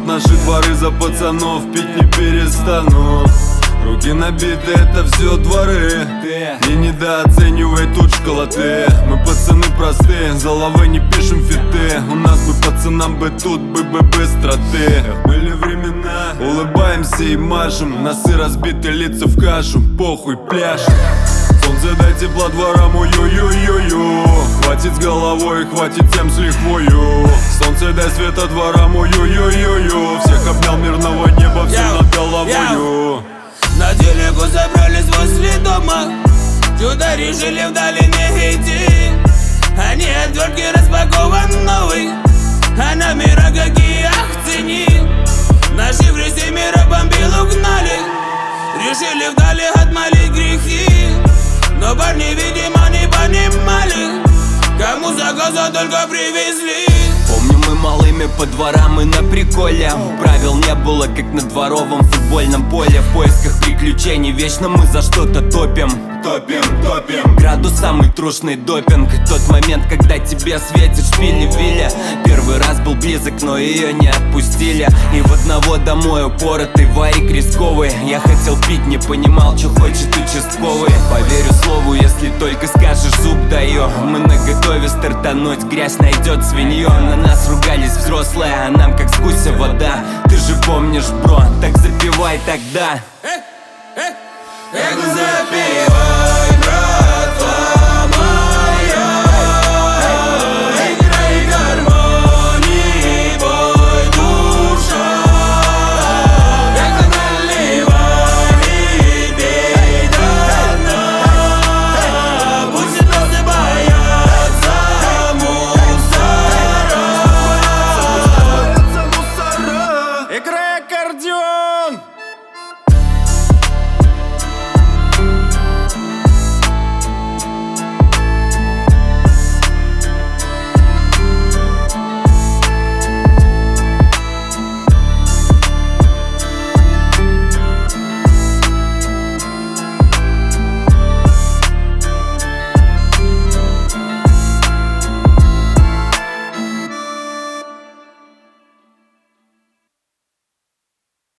наши дворы, за пацанов пить не перестану. Руки набиты, это все дворы. И недооценивай тут школоты. Мы пацаны простые, за лавой не пишем фиты. У нас бы пацанам бы тут бы быстроты. Были времена, улыбаемся и машем. Носы разбиты, лица в кашу, похуй пляшем. Солнце дай тепла дворам, ую-ю-ю-ю. Хватит с головой, хватит тем с лихвою. Солнце дай света дворам, ую-ю-ю-ю. Всех обнял мирного неба, всем над головою. На телеку собрались возле дома. Сюда решили в долине идти. Они отвертки распакован новый, а на мира какие ахцени. Наши в рейсе мира бомбил угнали. Решили вдали отмолить грехи. Но парни, видимо, не понимали, кому заказа только привезли. Помню, мы малыми по дворам и на приколе. Правил не было, как на дворовом футбольном поле. В поисках приключений вечно мы за что-то топим. Градус самый трушный допинг. Тот момент, когда тебе светит шпили Вилля. Первый раз был близок, но ее не отпустили. И в одного домой упоротый варик рисковый. Я хотел пить, не понимал, что хочет участковый. Поверю слову, если только скажешь, зуб даю. Мы наготове стартануть, грязь найдет свинье. На нас ругались взрослые, а нам как с гуся вода. Ты же помнишь, бро, так запивай тогда. Эх,